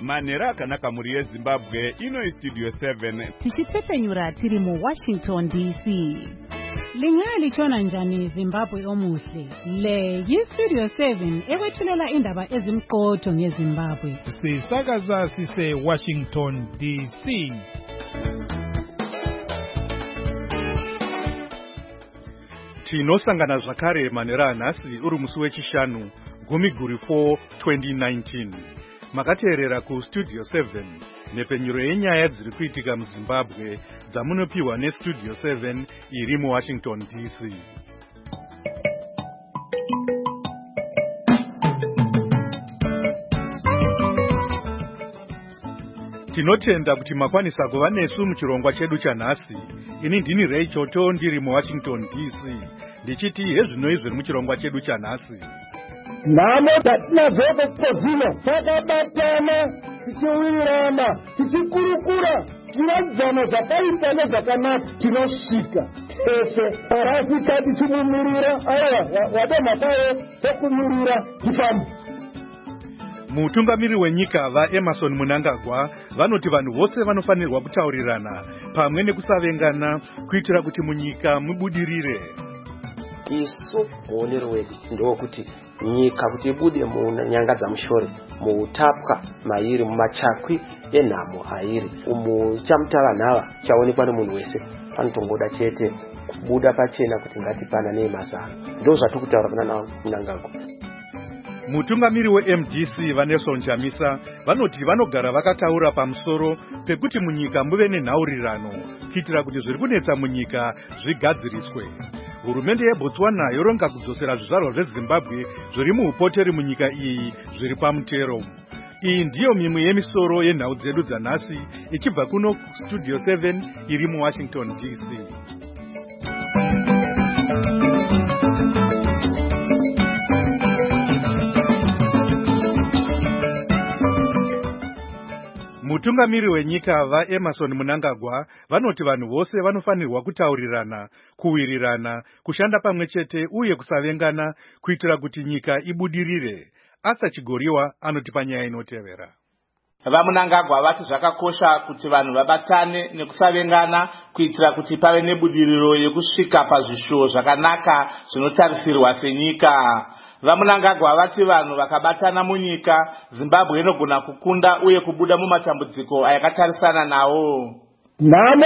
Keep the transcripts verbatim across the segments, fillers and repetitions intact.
Manera akanaka muri yeZimbabwe ino Studio seven. Tichipfepenyura tiri mu Washington D C. Lingali chona njani Zimbabwe omuhle. Le yi Studio seven ewethulela indaba ezimqotho ngeZimbabwe. Sisakaza sise Washington D C. Tinosangana zvakare manera anhasi uri musi wechishanu gumi guri four twenty nineteen. Makateerera ku Studio seven nepenyuro yenyaya dziri kuitika muZimbabwe dzamunopiwa neStudio seven iri muWashington D C. Tinotenda kuti makwanisa kuva nesu muchirongwa chedu chanhasi. Ini ndini Ray Choto ndiri muWashington D C. Ndichiti hezvino izvi muchirongwa chedu chanhasi. Namo tatinadzoko kozino takabatana tichiwirirana tichikurukura tiradzana zvakaita nezvakanaka tinosvika tese parasika tichimumirira aiwa wade mhakayo tokumirira tifambe. Mutungamiri wenyika vaEmerson Mnangagwa vanoti vanhu vose vanofanirwa kutaurirana pamwe nekusavengana kuitira kuti munyika mubudirire. Isu muonero wedu ndokuti nyika kuti ibude munyanga dzamushore muutapwa mairi mumachakwi enhamo airi umu chamutava nhava chaonekwa nemunhu wese panotongoda chete kubuda pachena kuti ngatipanane mazano. Ndo zvatiri kutaura kuna nawo Mnangagwa. Mutungamiri weM D C Vanelson Chamisa vanoti vanogara vakataura pamusoro pekuti munyika muve nenhaurirano kuitira kuti zviri kunetsa munyika zvigadziriswe. Hurumende yeBotswana yoronga kudzosera zvizvarwa zveZimbabwe zviri muupoteri munyika iyi zviri pamutero. Iyi ndiyo mimwe yemisoro yenhau dzedu dzanhasi ichibva kuno Studio seven iri muWashington D C. Mutungamiri wenyika vaEmerson Mnangagwa vanoti vanhu vose vanofanirwa kutaurirana, kuwirirana, kushanda pamwe chete uye kusavengana kuitira kuti nyika ibudirire. Asa Chigoriwa anoti panyaya inotevera. VaMnangagwa vati zvakakosha kuti vanhu vabatane nekusavengana kuitira kuti pave nebudiriro yekusvika pazvishuwo zvakanaka zvinotarisirwa senyika. VaMnangagwa vati vanhu vakabatana munyika Zimbabwe inogona kukunda uye kubuda mumatambudziko ayakatarisana nawo. Namo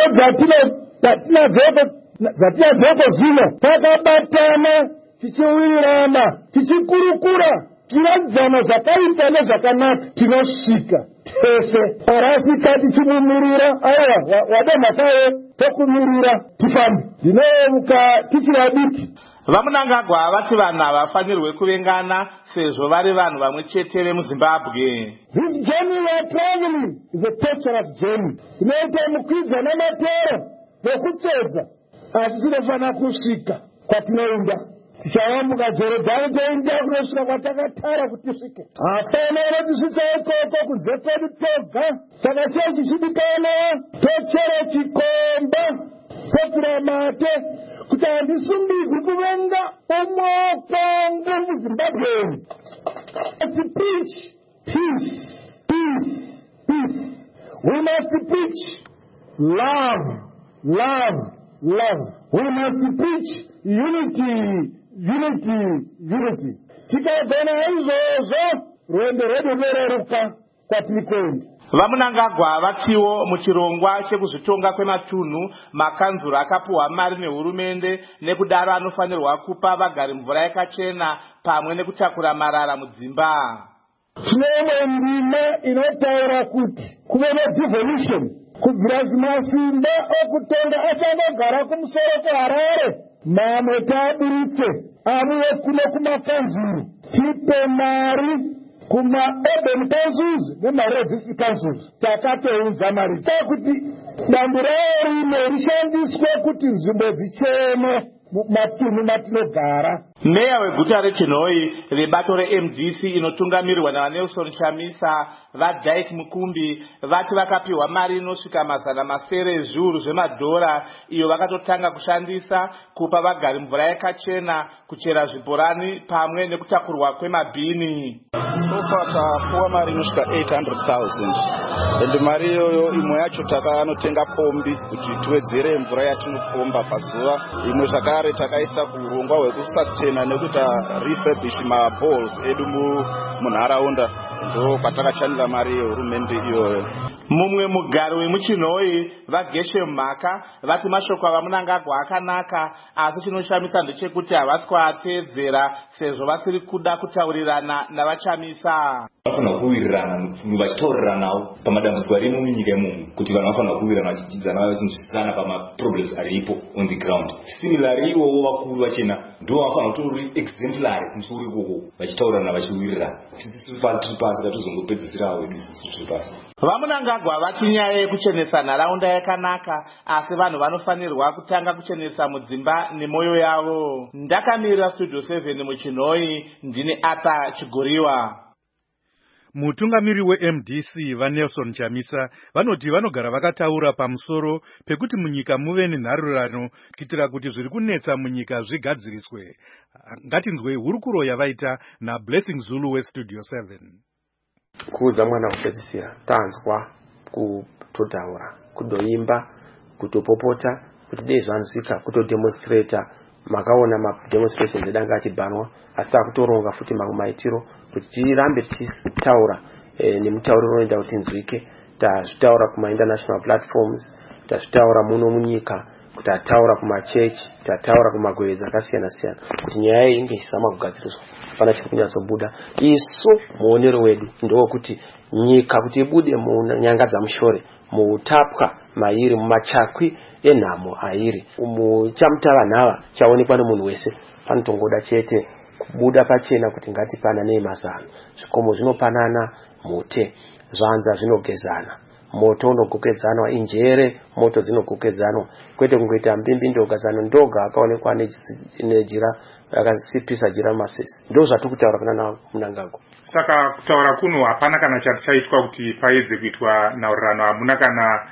dzatinadzoko zvino takabatana tichiwirirana tichikurukura tiradzana zvakaita nezvakanaka tinosvika tese parasika tichimumirira aiwa wade mhakayo tokumirira tifambe. Ndinomuka tichiri adiki. VaMnangagwa vati vanhu havafanirwe kuvengana sezvo vari vanhu vamwe chete vemuZimbabwe. This journey we are traveling is a torturous journey. Inoita mukwidza namatero nekutsvedza asi tinofanira kusvika kwatinoenda. Tichayambuka Jorodhani toenda kunosvika kwatakatara kuti tisvike. Hapana unotisvitsa ikoko kunze kwedu toga. Saka chii chichidikana tochera chikomba topira mate kuti handisumbirwi kuvenga omwokongo muZimbabwe. Must preach peace, peace, peace. We must preach love, love, love. We must preach unity, unity, unity. Tikagona izvozvo rwendo rwedu rwereruka kwatiri kuenda. VaMnangagwa vatiwo muchirongwa chekuzvitonga kwematunhu makanzuro akapuhwa mari nehurumende nekudaro anofanirwa kupa vagari mvura yakachena pamwe nekutakura marara mudzimba. Tine ndima inotaura kuti kuve nedevolution kubvira zimasimba okutonga achangogara kumusoro kweHarare mamwe taburitse amuye kuno kumakanzuro tipe mari kuma urban councils nemaregistered councils takatounza mari takuti dambu rayo rimwe rishandiswe kuti nzvimbo dzichene matunhu matinogara. Meya weguta reChinhoyi vebato reM D C inotungamirirwa naNelson Chamisa vaDyke Mukumbi vati vakapiwa mari inosvika mazana masere ezviuru zvemadhora iyo vakatotanga kushandisa kupa vagari mvura yakachena, kuchera zvibhorani pamwe nekutakurwa kwemabhini. So far tapuwa mari inosvika eight hundred thousand ende mari iyoyo imwe yacho takanotenga pombi kuti tiwedzere mvura yatinopomba pazuva. Imwe zvakare takaisa kurongwa hwekusustain nekuti refurbish maballs edu munharaunda ndo kwatakachandira mari yehurumende iyoyo. Mumwe mugari wemuChinhoyi vaGeshe Mhaka vati mashoko avaMunangagwa akanaka, asi chinoshamisa ndechekuti havasi kuateedzera sezvo vasiri kuda kutaurirana navaChamisa. Vanofanira kuwirirana vachitauriranawo pamadambudziko ari munyika imomo, kuti vanhu vanofanira kuwirirana vachidzidzana vachinzwisisana pamaproblems aripo on the ground. Similarly ivovo vakuru vachena ndo vanofanira kutori exemplary kumusoro ikoko vachitaurirana vachiwirirana. Tiri pasi tatozongopedzisirawo wedu tiri pasi. VaMunangagwa vati nyaya yekuchenesa nharaunda yakanaka, asi vanhu vanofanirwa kutanga kuchenesa mudzimba nemwoyo yavo. Ndakamirira Studio seven muChinhoyi, ndine Ata Chigoriwa. Mutungamiri weM D C vaNelson Chamisa vanoti vanogara vakataura pamusoro pekuti munyika muve nenharurano kuitira kuti zviri kunetsa munyika zvigadziriswe. Ngatinzwe hurukuro yavaita naBlessing Zulu weStudio seven. Kuuza mwana kupedzisira tanzwa kutotaura, kudoimba, kutopopota, kuti dei zvanzwika, kutodemonstrata. Makaona mademonstrations edanga achibhanwa, asi takutoronga futi maitiro kuti tirambe tichitaura e, nemutauriro unoita kuti nzwike. Tazvitaura kuma international platforms, tazvitaura muno munyika, kuti ataura kumachechi, tataura kumagwedza akasiyana siyana kuti nyaya iyi inge isama kugadziriswa. Pana chiri kunyatsobuda. Isu muonero wedu ndokuti nyika kuti ibude munyanga dzamushore, muutapwa mairi, mumachakwi enhamo airi, umu chamutavanhava chaonekwa nemunhu wese. Panotongoda chete kubuda pachena kuti ngatipanane mazano. Zvikomo zvinopanana, mute zvanza zvinogezana, moto unogokedzanwa, injere moto dzinogokedzanwa, kwete kungoita mbimbi ndogazano ndoga akaonekwa nejira akasipisa jira masesi. Ndo zvati kutaura kana na Munangagwa. Saka kutaura kuno hapana kana chatichaitwa kuti paedze kuitwa nhaurirano. Hamuna kana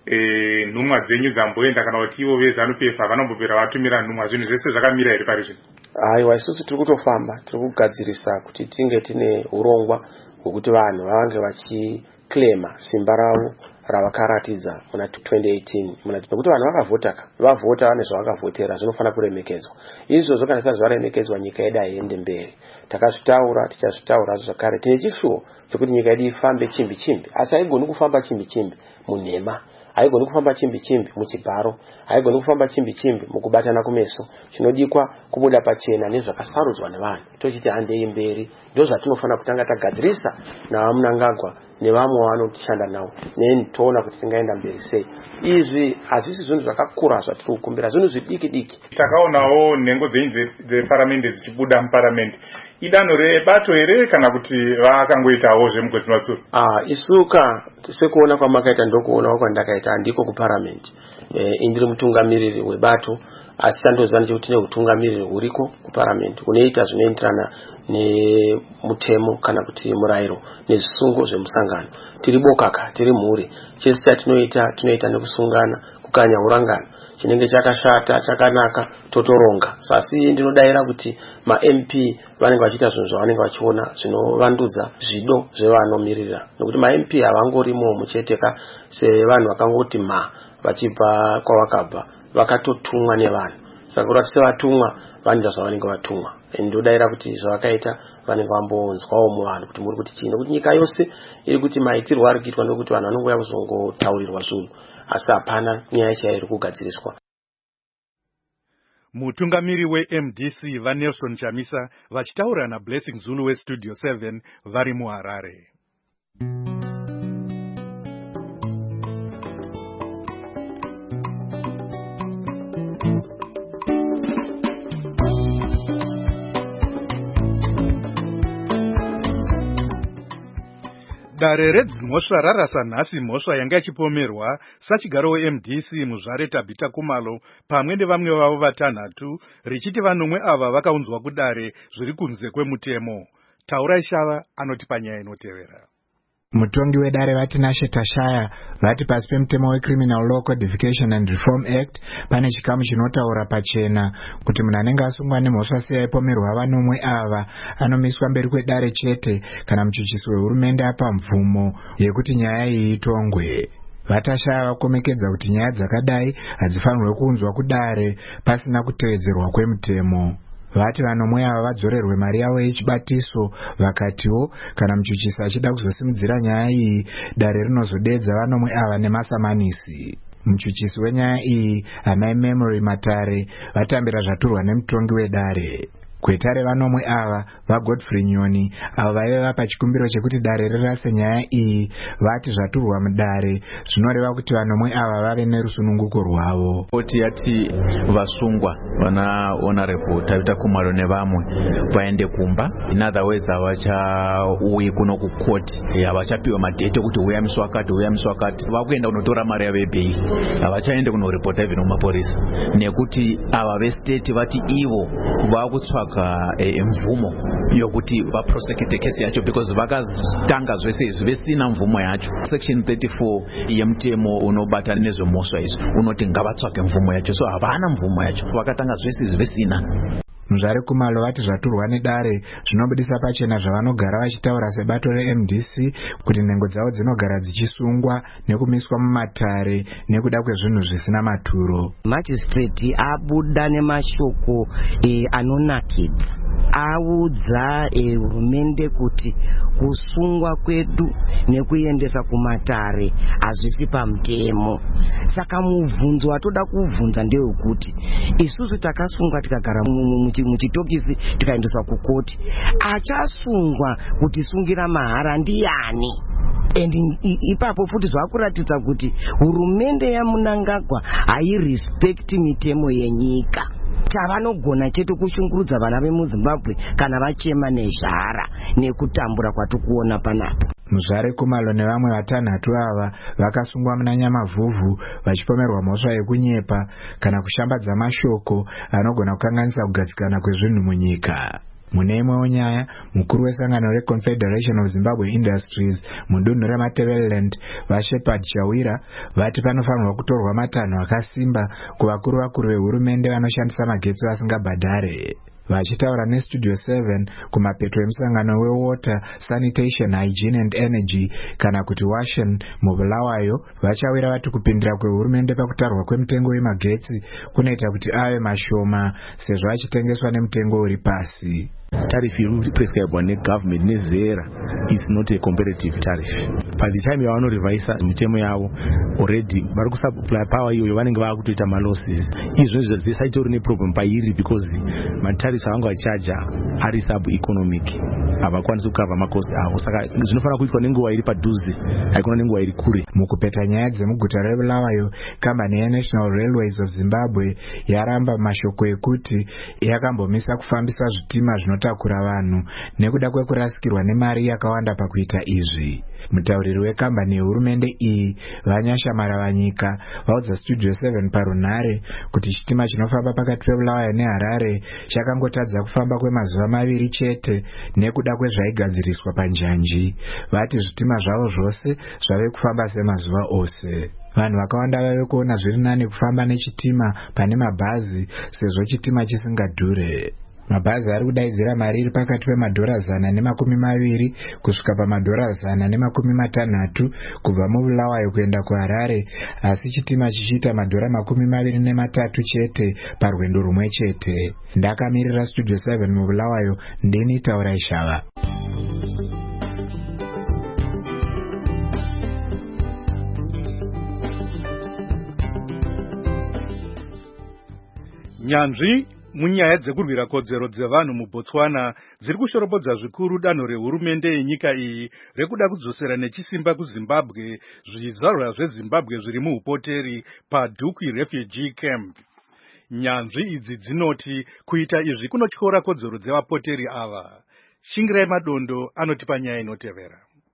e, nhumwa dzenyu dzamboenda kana kuti ivo veZANU-P F vanombopera vatumira nhumwa? Zvinhu zvese zvakamira here pari zvino? Aiwa, isusu tiri kutofamba, tiri kugadzirisa kuti tinge tine urongwa hwekuti vanhu vavange vachiklema simba ravo ravakaratidza muna twenty eighteen. Nekuti vanhu vakavhota, vavhota vane zvavakavhotera, zvinofana kuremekedzwa. Izvozvo kana sezvaremekedzwa nyika yedu haiende mberi. Takazvitaura, tichazvitaura zvakare. Tine chishuwo chekuti nyika yedu ifambe chimbi chimbi, asi haigoni kufamba chimbi chimbi munhema, haigoni kufamba chimbi chimbi muchibharo, haigoni kufamba chimbi chimbi mukubatana kumeso. Chinodikwa kubuda pachena nezvakasarudzwa nevanhu, tochiti handei mberi. Ndo zvatinofana kutanga tagadzirisa navaMunangagwa nevamwe vanotishanda navo, netoona kuti tingaenda mberi sei. Izvi hazvisi zvinhu zvakakura zvatiri kukumbira, zvinhu zvidiki diki. Takaonawo nhengo dzenyu dzeparamende dzichibuda muparamende. Idanho rebato here kana kuti vakangoitawo zvemugwedzi matsuro? Ah, isuka sekuona kwamakaita ndokuonawo kwandakaita, handiko kuparamende. E, indiri mutungamiriri webato, asi chandoziva kuti tine utungamiriri huriko kuparamende unoita zvinoenderana nemutemo kana kuti murayiro nezvisungo zvemusangano. Tiri bokaka, tiri mhuri. Chese chatinoita tinoita nekusungana, kukanya urangano. Chinenge chakashata, chakanaka, totoronga. Sasi ndinodaira kuti ma-M P vanenge vachiita zvinhu zvavanenge vachiona zvinovandudza zvido zvevanomirira. Nekuti ma-M P havangorimo mucheteka sevanhu vakangoti ma vachibva kwavakabva, vakatotumwa nevanhu. Saka kuti sevatumwa vanoita zvavanenge vatumwa. Ndodaira kuti zvavakaita vanenge vambonzwawo muvanhu kuti muri kuti chii. Nekuti nyika yose iri kuti maitirwo ari kuitwa nekuti vanhu vanongouya kuzongotaurirwa zvinhu, asi hapana nyaya chaiyo iri kugadziriswa. Mutungamiri weM D C vaNelson Chamisa vachitaura naBlessing Zulu weStudio seven vari muHarare. Dare redzimhosva rarasa nhasi mhosva yanga ichipomerwa sachigaro we-M D C muzvare Tabita Kumalo pamwe nevamwe vavo vatanhatu richiti vanomwe ava vakaunzwa kudare zviri kunze kwemutemo. Taurai Shava anoti panyaya inotevera. Mutongi wedare vati Nasheta Shaya vati pasi pemutemo weCriminal Law Codification and Reform Act pane chikamu chinotaura pachena kuti munhu anenge asungwa nemhosva seyaipomerwa vanomwe ava anomiswa mberi kwedare chete kana muchuchisi wehurumende apa mvumo yekuti nyaya iyi itongwe. Vatashaya vakomekedza kuti nyaya dzakadai hadzifanirwe kuunzwa kudare pasina kutevedzerwa kwemutemo. Vati vanomwe ava vadzorerwe mari yavo yechibatiso, vakatiwo kana muchuchisi achida kuzosimudzira nyaya iyi dare rinozodedza vanomwe ava nemasamanisi. Muchuchisi wenyaya iyi Amai Memory Matare vatambira zvaturwa nemutongi wedare. Kwetare vanomwe ava vaGodfrey Nyoni avo vaive vapa chikumbiro chekuti dare rirase nyaya iyi vati zvaturwa mudare zvinoreva kuti vanomwe ava vave nerusununguko rwavo. Koti yati vasungwa vana Honorable Tabita Kumalo nevamwe vaende kumba. In other words, havachauyi kuno kukoti, havachapiwa madhete kuti uyamiswa wakati uyamiswa wakati, vakuenda kunotora mari yavo yebheili, havachaende kunoripota even kumaporisa nekuti ava vestate vati ivo vakutsvaga mvumo yokuti vaprosecute kesi yacho because vakatanga zvese izvi vesina mvumo yacho. Section thirty-four yemutemo unobata nezvemhosva izvi unoti ngavatsvage mvumo yacho, so havana mvumo yacho, vakatanga zvese izvi vesina. Muzvare Kumalo vati zvaturwa nedare zvinobudisa pachena zvavanogara vachitaura sebato re-M D C kuti nhengo dzavo dzinogara dzichisungwa nekumiswa mumatare nekuda kwezvinhu zvisina maturo. Magistrate abuda nemashoko e, anonakidza audza hurumende e, kuti kusungwa kwedu nekuendesa kumatare hazvisi pamutemo. Saka mubvunzo watoda kubvunza ndewekuti isusu takasungwa tikagara muchitokisi tikaendeswa kukoti, achasungwa kutisungira mahara ndiani? And ipapo futi zvakuratidza kuti hurumende yaMnangagwa hairespecti mitemo yenyika. Tavanogona chete kushungurudza vana vemuZimbabwe kana vachema nezhara nekutambura kwatikuona panapa. Muzvare Kumalo nevamwe vatanhatu ava vakasungwa muna Nyamavhuvhu vachipomerwa mhosva yekunyepa kana kushambadza mashoko anogona kukanganisa kugadzikana kwezvinhu munyika. Mune imwewo nyaya, mukuru wesangano reConfederation of Zimbabwe Industries mudunhu reMatabeleland vaShepard Chawira vati panofanirwa kutorwa matanho akasimba kuvakuru vakuru vehurumende vanoshandisa magetsi vasingabhadhare. Vachitaura neStudio seven kumapeto emusangano weWater, Sanitation, Hygiene and Energy kana kuti WASHEN muBulawayo, vachawira vati kupindira kwehurumende pakutarwa kwemutengo wemagetsi kunoita kuti ave mashoma sezvo achitengeswa nemutengo uri pasi. Tariff prescribed negovernment nezera is not a competitive tariff. By the time you are not revisa mitemo yavo already vari kusupply power iyo vanenge vakutoita malosses. Izvo zvisaitori neproblem pairi because matariffs avanga vachaja ari sub economic, havakwanisi kukava makosti avo, saka zvinofanira kuitwa nenguva iri padhuze, haikona nenguva iri kure. Mukupeta nyaya dzemuguta reBulawayo, kambani yeNational Railways of Zimbabwe yaramba mashoko ekuti yakambomisa kufambisa zvitima zvinotakura vanhu nekuda kwekurasikirwa nemari yakawanda pakuita izvi. Mutauriri wekambani yehurumende iyi Vanyashamara Vanyika vaudza Studio seven parunhare kuti chitima chinofamba pakati peBulawayo neHarare chakangotadza kufamba kwemazuva maviri chete nekuda kwezvaigadziriswa panjanji. Vati zvitima zvavo zvose zvave kufamba semazuva ose. Vanhu vakawanda vave kuona zviri nani kufamba nechitima pane mabhazi sezvo chitima chisingadhure. Mabhazi ari kudaidzira mari iri pakati pemadhora zana nemakumi maviri kusvika pamadhora zana nemakumi matanhatu kubva muBulawayo kuenda kuHarare, asi chitima chichiita madhora makumi maviri nematatu chete parwendo rumwe chete. Ndakamirira Studio seven muBulawayo, ndini Taurai Shava. Nyanzvi munyaya dzekurwira kodzero dzevanhu muBotswana dziri kushoropodza zvikuru danho rehurumende yenyika iyi rekuda kudzosera nechisimba kuZimbabwe zvizvarwa zveZimbabwe zviri muupoteri paDukwi Refugee Camp. Nyanzvi idzi dzinoti kuita izvi kunotyora kodzero dzevapoteri ava. Shingirai Madondo anotipa nyaya inotevera.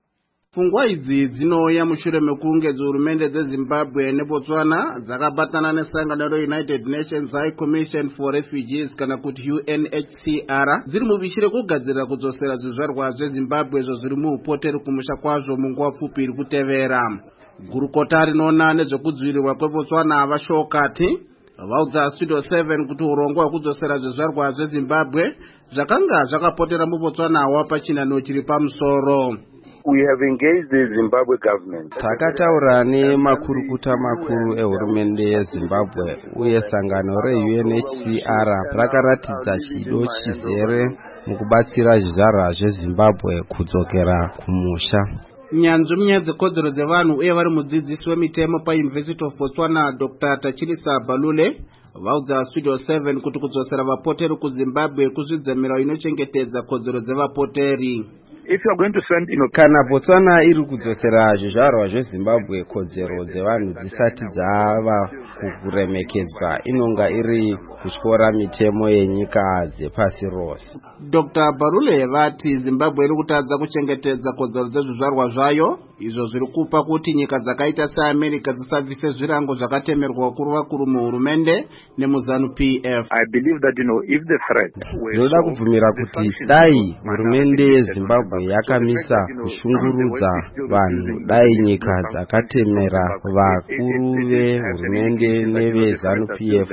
Pfungwa idzi dzinouya mushure mekunge hurumende dzeZimbabwe neBotswana dzakabatana nesangano reUnited Nations High Commission for Refugees kana kuti U N H C R dziri mubishi rekugadzirira kudzosera zvizvarwa zveZimbabwe izvo zviri muupoteri kumusha kwazvo munguva pfupi iri kutevera. Gurukota rinoona nezvekudzivirirwa kweBotswana vashokati vaudza Studio seven kuti urongwa hwekudzosera zvizvarwa zveZimbabwe zvakanga zvakapotera muBotswana wapachinano chiri pamusoro. We have engaged the Zimbabwe government. Takataura nemakurukuta makuru ehurumende yeZimbabwe uye sangano reU N H C R rakaratidza chido chizere mukubatsira zvizvarwa zveZimbabwe kudzokera kumusha. Nyanzvi munyaya dzekodzero dzevanhu uye vari mudzidzisi wemitemo paUniversity of Botswana Doctor Tachilisa Balule vaudza Studio seven kuti kudzosera vapoteri kuZimbabwe kuzvidzemera inochengetedza kodzero dzevapoteri. If you are going to send, you know, kana Botswana iri kudzosera zvizvarwa zveZimbabwe kodzero dzevanhu dzisati dzava kuremekedzwa inonga iri kutyora mitemo yenyika dzepasi rose. Doctor Barule vati Zimbabwe iri kutadza kuchengetedza kodzero dzezvizvarwa zvayo izvo zviri kupa kuti nyika dzakaita seAmerica dzisabvise zvirango zvakatemerwa vakuru vakuru muhurumende nemuZanu P F. I believe that, you know, if the threat ndoda kubvumira kuti dai hurumende yeZimbabwe yakamisa kushungurudza vanhu, dai nyika dzakatemera vakuru vehurumende neveZanu P F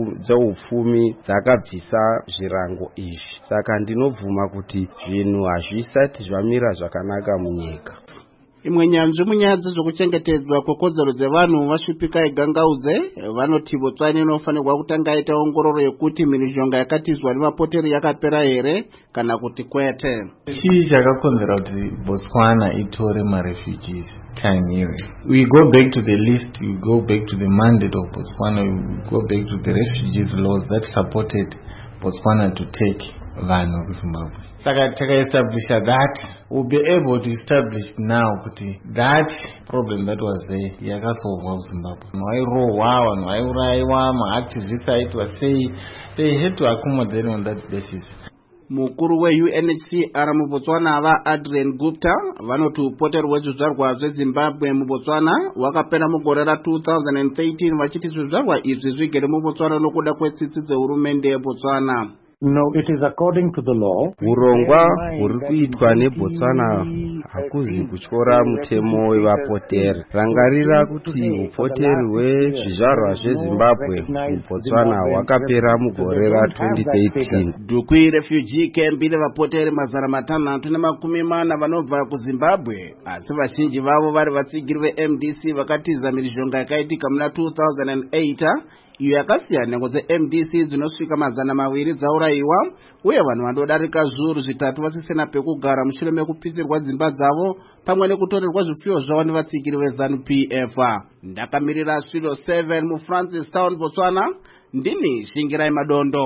dzeupfumi dzakabvisa zvirango izvi, saka ndinobvuma kuti zvinhu hazvisati zvamira zvakanaka munyika. Imwe nyanzvi munyaya dzezvokuchengetedzwa kwekodzero dzevanhu vasvipika igangaudze vanoti Botswana inofanirwa kutanga ita ongororo yekuti mhirizhonga yakatizwa nevapoteri yakapera here kana kuti kwete. Chii chakakonzera kuti Botswana itore marefugees time here? We go back to the list, we go back to the mandate of Botswana, we go back to the refugees laws that supported Botswana to take vanhu kuZimbabwe. Saka taka-establish that, we'll be able to establish now kuti that problem that was there yakasolvwa kuZimbabwe. Vairohwa, vanhu vauraiwa, ma-activists aitwa sei, they had to accommodate on that basis. Mukuru weU N H C R muBotswana va Adrian Gupta vanoti upoteri hwezvizvarwa zveZimbabwe muBotswana wakapera mugore ra two thousand thirteen vachiti zvizvarwa izvi zvigere muBotswana nokuda kwetsitsi dzehurumende yeBotswana. No, it is according to the law. Urongwa huri kuitwa neBotswana hakuzi kutyora mutemo wevapoteri. Rangarira kuti upoteri hwezvizvarwa zveZimbabwe muBotswana hwakapera mugore ra twenty thirteen. Dukwi refugee camp ine vapoteri mazana matanhatu nemakumi mana vanobva kuZimbabwe, asi vazhinji vavo vari vatsigiri veM D C vakatiza mhirizhonga yakaitika muna two thousand eight iyo yakasiyana nhengo dzeM D C dzinosvika mazana maviri dzauraiwa uye vanhu vandodarika zviuru zvitatu vasisina pekugara mushure mekupisirwa dzimba dzavo pamwe nekutorerwa zvipfuyo zvavo nevatsigiri veZanu P F. Ndakamirira Studio seven muFrancistown, Botswana, ndini Shingirai Madondo.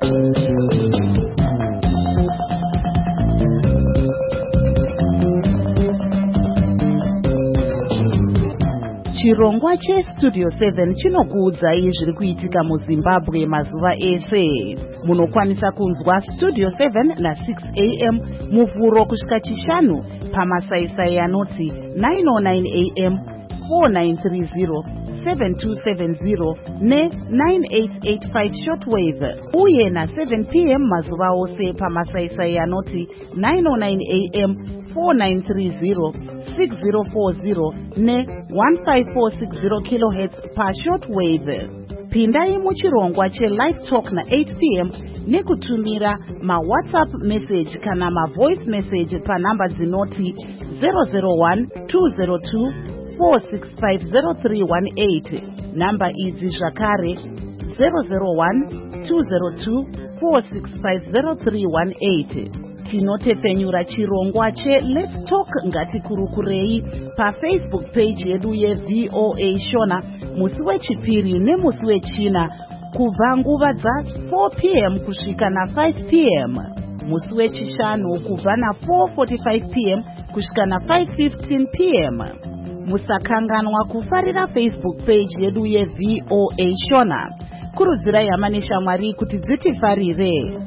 Chirongwa cheStudio seven chinokuudzai zviri kuitika muZimbabwe mazuva ese. Munokwanisa kunzwa Studio seven na six a m muvhuro kusvika chishanu pamasaisai anoti nine oh nine a m, four nine three zero, seven two seven zero ne nine eight eight five shortwave uye na seven p m mazuva ose pamasaisai anoti nine oh nine a m, four nine three zero, six zero four zero ne one five four six zero kilohertz pa shortwave. Pindai muchirongwa cheLive Talk na eight p m nekutumira ma-WhatsApp message kana ma-voice message pa namba dzinoti zero zero one two zero two four six five zero three one eight. Namba idzi zvakare zero zero one two zero two four six five zero three one eight. Tinotepfenyura chirongwa che Let's Talk ngatikurukurei pa Facebook page yedu yeV O A Shona musi wechipiri nemusi wechina kubva nguva dza four p m kusvika na five p m, musi wechishanu kubva na four forty-five p m kusvika na five fifteen p m. Musakanganwa kufarira Facebook page yedu yeV O A Shona. Kurudzirai hama neshamwari kuti dzitifarire.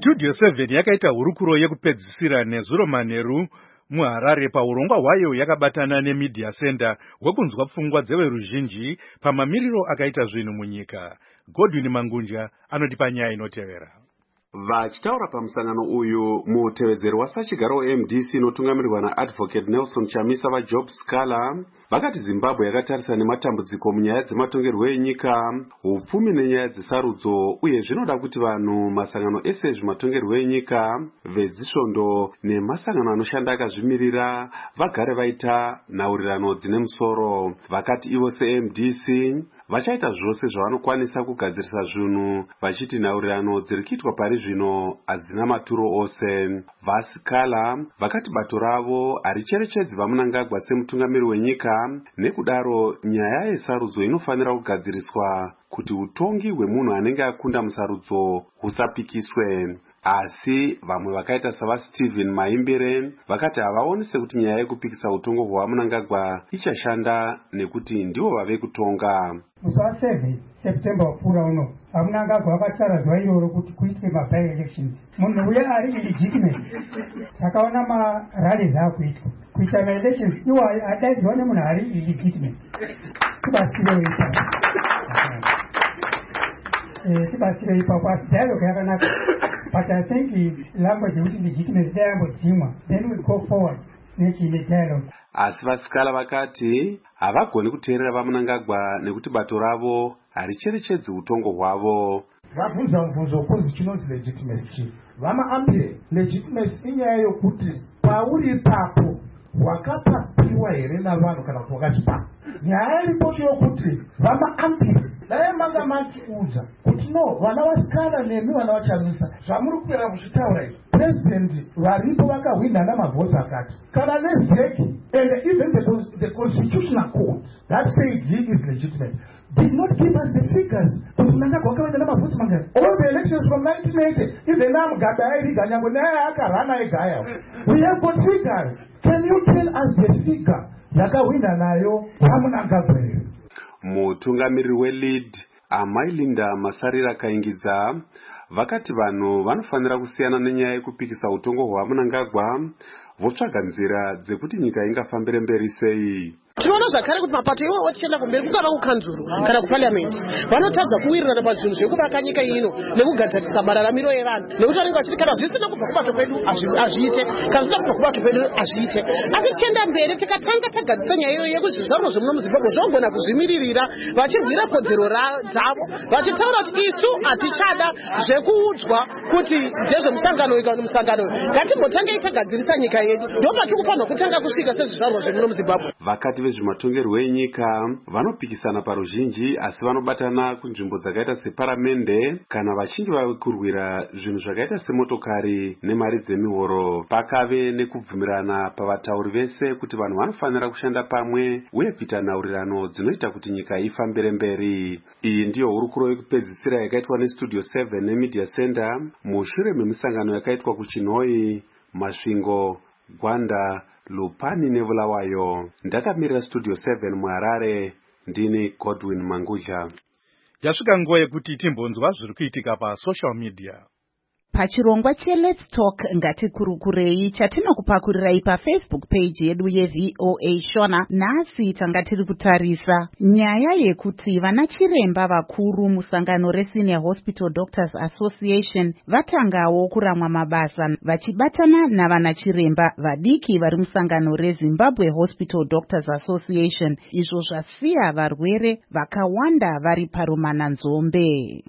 Studio seven yakaita hurukuro yekupedzisira nezuro manheru muHarare paurongwa hwayo yakabatana neMedia Center hwekunzwa pfungwa dzeveruzhinji pamamiriro akaita zvinhu munyika. Godwin Mangunja anotipa nyaya inotevera. Vachitaura pamusangano uyu, mutevedzeri wasachigaro weM D C inotungamirirwa naAdvocate Nelson Chamisa vaJob Scala vakati Zimbabwe yakatarisa nematambudziko munyaya dzematongerwo enyika, upfumi nenyaya dzesarudzo, uye zvinoda kuti vanhu, masangano ese ezvematongerwo enyika, vezisvondo nemasangano anoshanda akazvimirira vagare vaita nhaurirano dzine musoro. Vakati ivo seM D C vachaita zvose zvavanokwanisa kugadzirisa zvinhu, vachiti nhaurirano dziri kuitwa pari zvino hadzina maturo ose. Vasikala vakati bato ravo haricherechedzi vaMunangagwa semutungamiri wenyika, nekudaro nyaya yesarudzo inofanira kugadziriswa kuti utongi hwemunhu anenge akunda musarudzo husapikiswe. Asi vamwe vakaita savaStephen Maimbire vakati havaoni sekuti nyaya yekupikisa utongo hwaMunangagwa ichashanda nekuti ndivo vave kutonga. Musi wa7 September wapfuura uno, vaMunangagwa vakataura zuva iroro kuti kuitwe maby elections. Munhu uye ari illegitimate. Takaona marallies akuitwa. Kuita ma-elections iwayo adaidzwa nemunhu ari illegitimate. Tibatsirei ipapo. Eh, tibatsirei ipapo, asi dialogue yakanaka. But I think the language which is legitimate there, then we go forward. Asi Vasikala vakati havagoni kuteerera vaMunangagwa nekuti bato ravo haricherechedzi utongo hwavo. Vabvunza mubvunzo kunzi chinonzi legitimacy chief. VamaAmbire legitimacy inyaya yokuti pauri ipapo wakapapiwa here navanhu kana kuti wakachipa. Nyaya iripocho yokuti VamaAmbire dai manga machiudza kuti no, vana vasikana nemi vana vachamisa zvamuri kupera kuzvitaura izvi. President varipo vakahwina namavhoti akati kana nezeki, and even the, the constitutional court that said he is legitimate did not give us the figures kuti Munangagwa wakawina namavhoti mangani. All the elections from nineteen eighty, even now Mugabe airiga nyango naye akarana egaya. We have got figures. Can you tell us the figure yakawina nayo vaMunangagwa here? Mutungamiriri weLead Amai Linda Masarira Kaingidza vakati vanhu vanofanira kusiyana nenyaya yekupikisa utongo hwaMunangagwa, votsvaga nzira dzekuti nyika ingafambire mberi sei. Tinoona zvakare kuti mapato iwo watichenda kumberi kungava kukanzuru kana kuparliament vanotadza kuwirirana pazvinhu zvekuvaka nyika ino nekugadzirisa mararamiro evanhu, nekuti vanenge vachiti kana zvisina kubva kubato kwedu hazviite, kana zvisina kubva kubato kwedu hazviite. Asi tichienda mberi tikatanga tagadzisa nyaya iyoyo yekuti zvizvarwa zvemuno muZimbabwe zvogona kuzvimiririra vachirwira kodzero dzavo, vachitaura kuti isu hatichada zvekuudzwa kuti ndezvemusangano uyu kana musangano uyu, ngatimbotangei tagadzirisa nyika yedu, ndopatiri kufanira kutanga kusvika sezvizvarwa zvemuno muZimbabwe. Vakati vezvematongerwo enyika vanopikisana paruzhinji, asi vanobatana kunzvimbo dzakaita separamende kana vachinge vave kurwira zvinhu zvakaita semotokari nemari dzemihoro. Pakave nekubvumirana pavatauri vese kuti vanhu vanofanira kushanda pamwe uye kuita nhaurirano dzinoita kuti nyika ifambire mberi. Iyi ndiyo hurukuro yekupedzisira yakaitwa neStudio seven neMedia Center mushure memisangano yakaitwa kuChinhoyi, Masvingo, Gwanda, Lupani neVulawayo. Ndakamirira Studio seven muHarare, ndini Godwin Manguja. Yasvika nguva yekuti timbonzwa zviri kuitika pasocial media. Pachirongwa cheLet's Talk ngatikurukurei chatinokupakurirei paFacebook page yedu yeV O A Shona, nhasi tanga tiri kutarisa nyaya yekuti vana chiremba vakuru musangano reSenior Hospital Doctors Association vatangawo kuramwa mabasa vachibatana navana chiremba vadiki vari musangano reZimbabwe Hospital Doctors Association, izvo zvasiya varwere vakawanda vari parumananzombe.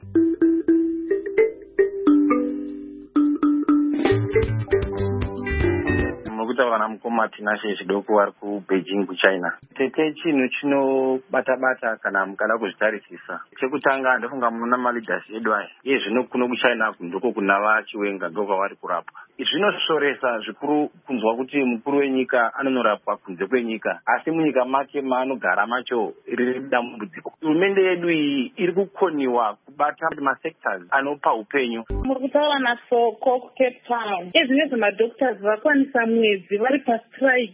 Mukuta vana mukoma tinashe zvidoko vari kuBeijing kuChina. Tete chinhu chinobata-bata kana mukada kuzvitarisisa. Chekutanga ndofunga muna maleaders edu aya. Iye zvino kuno kuChina ndoko kuna vachiwenga ndoko vari kurapwa. Zvinosoresa zvikuru kunzwa kuti mukuru wenyika anonorapwa kunze kwenyika, asi munyika make maanogara macho riri dambudziko. Hurumende yedu iyi iri kukoniwa kubata masectors anopa upenyu. Muri kutaura nasoko kuCape Town. Ezvinezvi madoctors vakwanisa mwedzi vari pastrike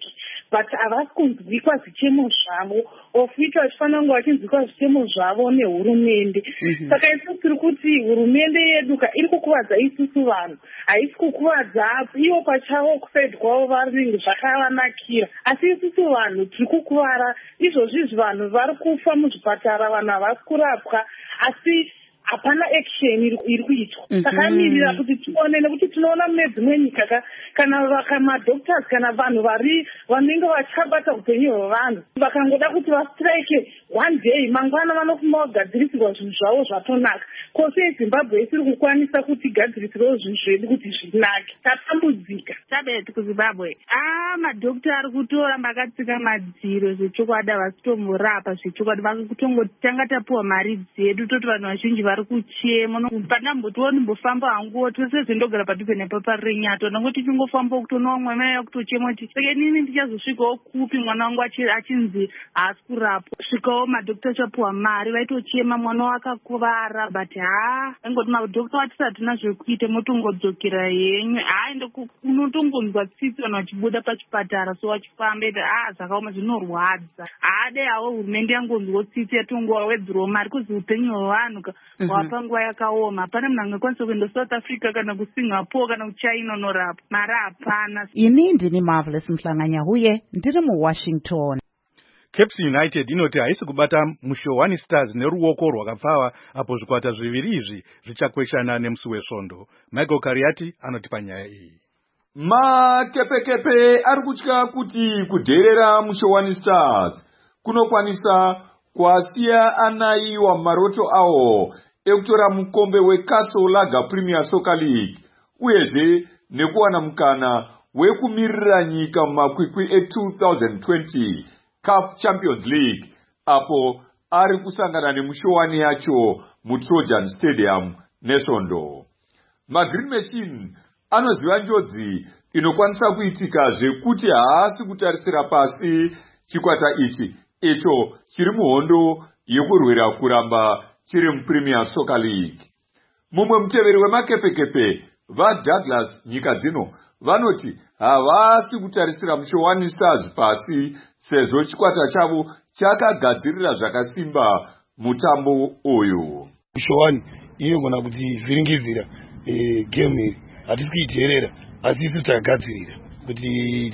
but havasi kunzwikwa zvichemo zvavo of which vachifanira kunge vachinzwikwa zvichemo zvavo nehurumende. Saka isusu tiri kuti hurumende yedu iri kukuvadza isusu vanhu, haisi kukuvadza ivo pachavo kusaidi kwavo vanenge zvakavanakira, asi isusu vanhu tiri kukuvara. Izvozvizvi vanhu vari kufa muzvipatara, vanhu havasi kurapwa, asi hapana action iri kuitwa. Takamirira kuti tione, nekuti tinoona mune dzimwe nyika kana madoctors kana vanhu vari vanenge vachabata upenyu hwevanhu vakangoda kuti vastrike one day, mangwana vanofuma kugadzirisirwa zvinhu zvavo zvatonaka. Kose eZimbabwe isiri kukwanisa kuti igadzirisirwe zvinhu zvedu kuti zvinake. Tatambudzika. Tabeti kuZimbabwe. Ah, madokta ari kutoramba akatsika madziro zvechokwadi vasitomurapa zvechokwadi, vakutongotanga tapuwa mari dzedu toti vanhu vazhinji vari kuchema. Pandambotioni mbofamba hanguwo tose zvindogara padhuze nepapa renyato nangoti chingofamba kutonowa mwana waya kutochema kuti saka inini ndichazosvikawo kupi mwana wangu achinzi haasi kurapwa. Svikawo madokta chapuwa mari vaitochema mwana wakakuvara, but ha angoti madokta vatisatuna zvekuita motongodzokera yenyu. Ha ende unotongonzwa tsitsi vanhu vachibuda pachipatara so vachifamba iti ha zvakaoma zvinorwadza. Hade hawo hurumende yangonzwa tsitsi yatongowedzerwa mari kuzi upenyu hwevanhu hwapa nguva yakaoma. Hapana munhu angakwanisa kuenda South Africa kana kuSingapore kana kuChina unorapa, mari hapana. Ini ndini Marvelous Mhlanganyahuye ndiri muWashington. Caps United inoti haisi kubata Mushowani Stars neruoko rwakapfava apo zvikwata zviviri izvi zvichakweshana nemusi wesvondo. Michael Kariati anoti panyaya iyi. Makepekepe ari kutya kuti kudherera Mushowani Stars kunokwanisa kuasiya anai wamaroto awo ekutora mukombe weCastle Lager Premier Soccer League uyezve nekuwana mukana wekumirira nyika mumakwikwi e-twenty twenty CAF Champions League apo ari kusangana nemushowani yacho muTrojan Stadium nesvondo. MaGreen Machine anoziva njodzi inokwanisa kuitika zvekuti haasi kutarisira pasi chikwata ichi icho chiri muhondo yekurwira kuramba chiri muPremier Soccer League. Mumwe muteveri wemakepekepe vaDouglas nyika dzino vanoti havasi kutarisira Mushowani Stars pasi sezvo chikwata chavo chakagadzirira zvakasimba mutambo uyu. Mushowani inogona kuti vhiringivhira e, game hatisi kuiterera asi isu takagadzirira kuti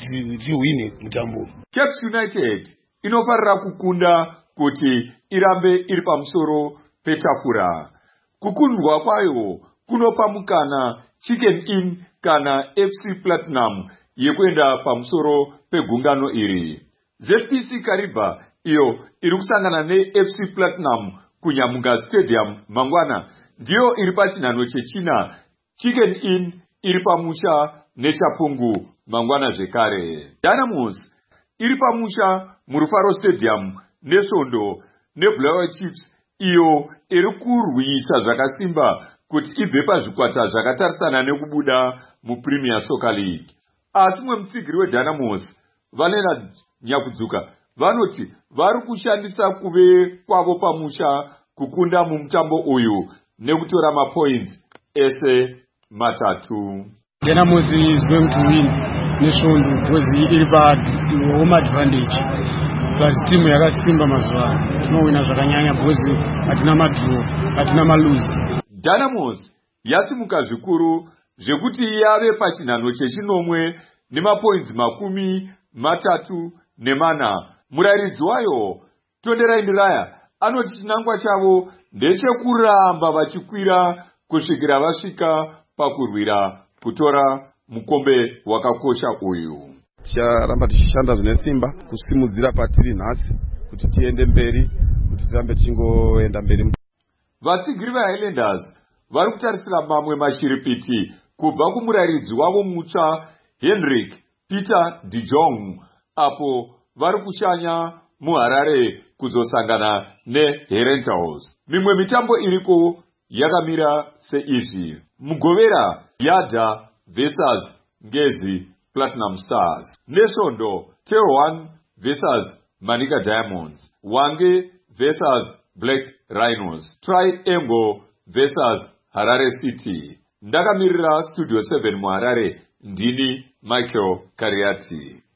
tiwine mutambo. Caps United inofarira kukunda kuti irambe iri pamusoro petafura. Kukundwa kwayo kunopa mukana Chicken Inn kana F C Platinum yekuenda pamusoro pegungano iri. Z P C Kariba iyo iri kusangana neF C Platinum kuNyamunga Stadium mangwana ndiyo iri pachinhano chechina. Chicken Inn iri pamusha neChapungu mangwana zvekare. Dynamos iri pamusha muRufaro Stadium nesvondo neBlair Chiefs iyo iri kurwisa zvakasimba kuti ibve pazvikwata zvakatarisana nekubuda muPremier Soccer League. Asi mumwe mutsigiri weDynamos Valena Nyakudzuka vanoti vari kushandisa kuve kwavo pamusha kukunda mumutambo uyu nekutora mapoints ese matatu. Dynamos is going to win nesvondo because iri pa-home advantage plus timu yakasimba mazuva tinowina zvakanyanya because hatina madraw hatina maluzi. Dynamos yasimuka zvikuru zvekuti yave pachinhano chechinomwe nemapoints makumi matatu nemana. Murairidzi wayo Tonderai Ndiraya anoti chinangwa chavo ndechekuramba vachikwira kusvikira vasvika pakurwira kutora mukombe wakakosha uyu. Ticharamba tichishanda zvine simba kusimudzira patiri nhasi kuti tiende mberi, kuti tirambe tichingoenda mberi. Vatsigiri veHighlanders vari kutarisira mamwe mashiripiti kubva kumurairidzi wavo mutsva Henrik Peter de Jong apo vari kushanya muHarare kuzosangana neHerentals. Mimwe mitambo iriko yakamira seizvi: Mugovera Yadha versus Ngezi Platinum Stars, nesvondo Terwan versus Manika Diamonds, Wange versus Black Rhinos, Triangle versus Harare City. Ndakamirira Studio seven muHarare, ndini Michael Kariati.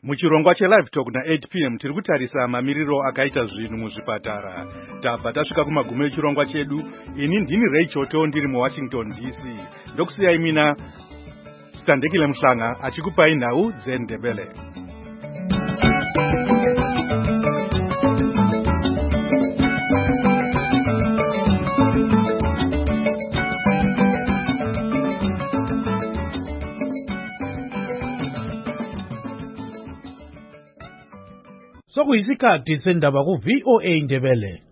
Muchirongwa che-Live Talk na-eight p m tiri kutarisa mamiriro akaita zvinhu muzvipatara. Tabva tasvika kumagumo echirongwa chedu. Ini ndini Ray Choto ndiri muWashington D C. Ndokusiyai mina Standekile Mhlanga achikupai nhau dzeNdebele. Sokuyisikhathi sendaba ku V O A Ndebele.